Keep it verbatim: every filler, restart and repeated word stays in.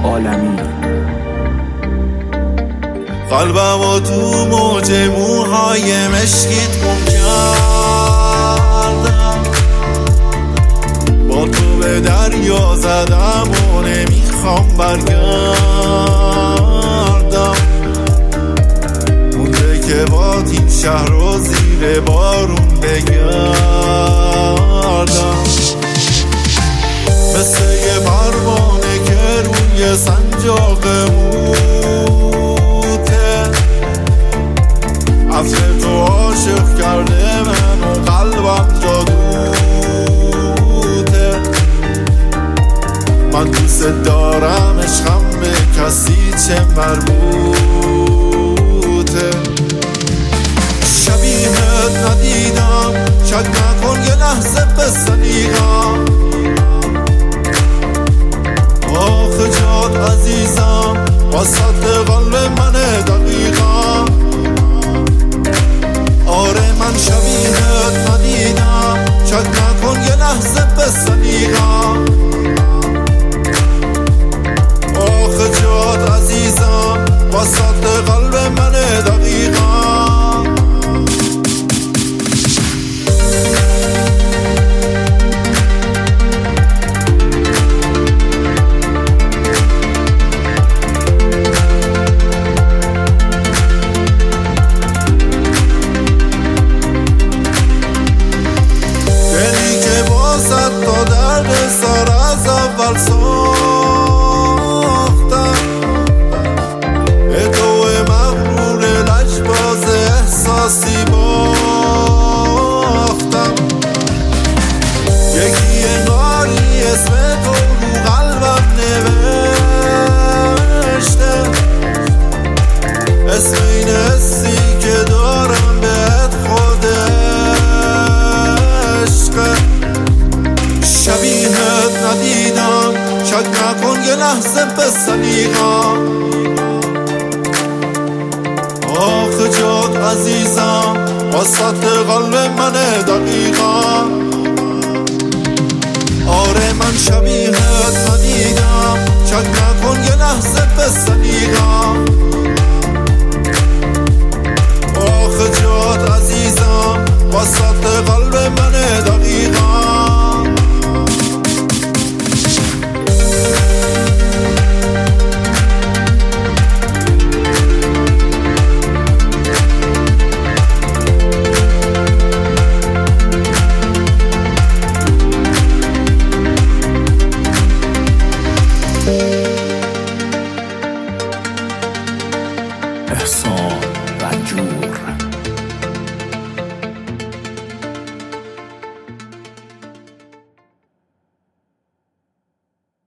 عالمی. قلبم و تو موج موهای مشکیت گم کردم، با تو به دریا زدم و نمیخوام برگردم. مونده که با این شهر رو زیر بارون بگردم، مثل یه پروانه که روی سنجاق موته. عطر تو عاشق کرده من و قلبم جادوته. من دوست دارم عشقم به کسی چه مربوطه. شبیهت ندیدم، شک نکن یه لحظه به سلیقم. آخه جات عزیزم وسط قلب منه دقیقم. آره من شبیهت ندیدم، شک نکن یه لحظه به سلیقم. آخه جات عزیزم وسط قلب منه دقیقم. تا درد سر از اول ساختم، به تو مغرور لجباز احساسی باختم. یکی انگاری اسم تو رو قلبم نوشته، اسم این حسی که دارم بهت خود عشقه. شبیهت ندیدم، شک نکن یه لحظه به سلیقم. آخه جات عزیزم وسط قلب منه دقیقم. آره من شبیهت ندیدم، شک نکن یه لحظه به سلیقم.